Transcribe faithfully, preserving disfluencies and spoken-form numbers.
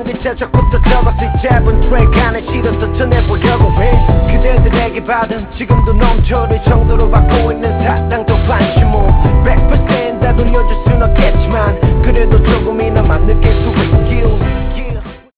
한 글자 적부터 적었을 짧은 트랙 안에 실어서 전해보려고 해. 그대들에게 받은 지금도 넘쳐를 정도로 받고 있는 사랑도 관심 뭐 백 퍼센트 다 돌려줄 순 없겠지만 그래도 조금이나마 느낄 수 있게